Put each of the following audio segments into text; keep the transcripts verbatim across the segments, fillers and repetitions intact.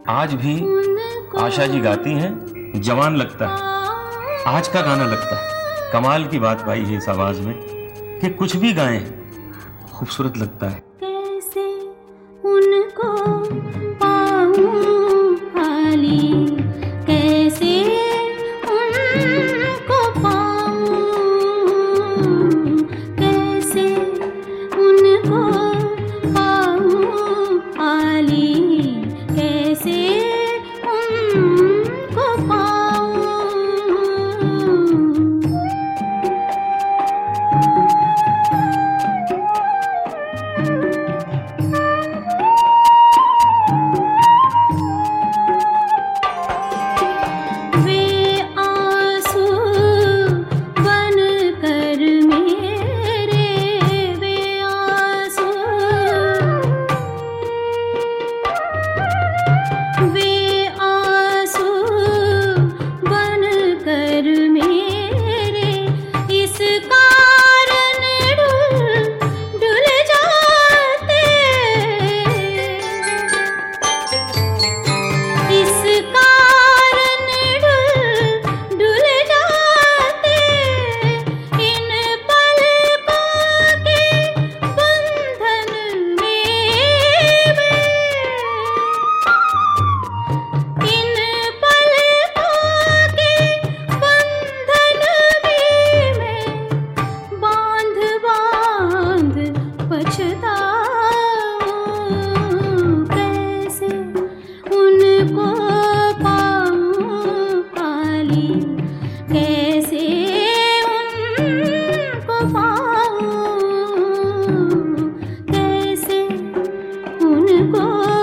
आज भी आशा जी गाती हैं, जवान लगता है, आज का गाना लगता है। कमाल की बात पाई है इस आवाज में कि कुछ भी गाएं खूबसूरत लगता है। कैसे उनको पाऊं खाली, कैसे उनको पाऊं, कैसे उनको पाऊं खाली, कैसे उनको पाऊं। वे आंसू बनकर मेरे, वे आंसू, वे आंसू बनकर मेरे इस कारण डुल डुल जाते, इस कारण डुल डुल जाते, इन पलकों के बंधन में मैं, इन पलकों के बंधन में मैं बांध बांध पछताऊं। कैसे उनको पाऊं खाली, कैसे उनको पाऊं, कैसे उनको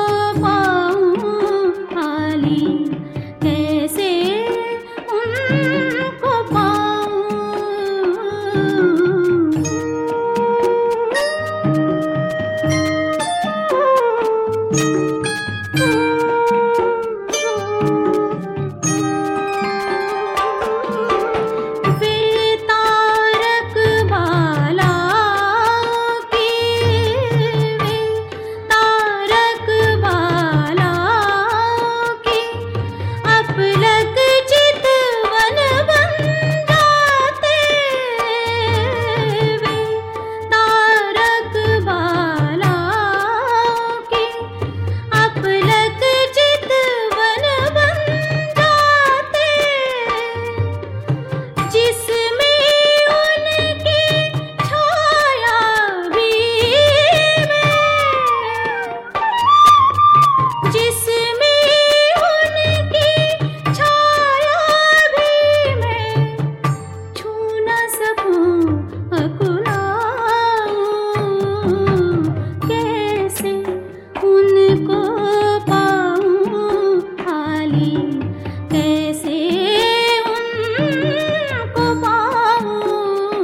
पाऊं खाली, कैसे उनको पाऊं। वे तारक बाला की, वे तारक बाला की अपलक चितवन बन जाते, वे तारक बाला की अपलक चितवन बन जाते, जिसमें उनकी छाया भी मैं, जिसमें उनकी छाया भी मैं छू न सकूं अकुलाऊं। कैसे उनको पाऊं खाली, कैसे उनको पाऊं,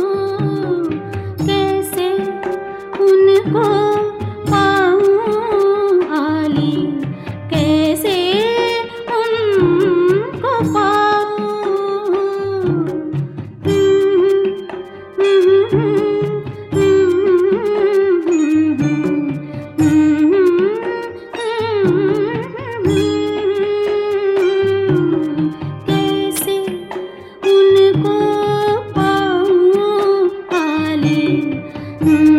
कैसे उनको पाऊं खाली, कैसे उनको पाऊं। कैसे उनको पाऊं खाली,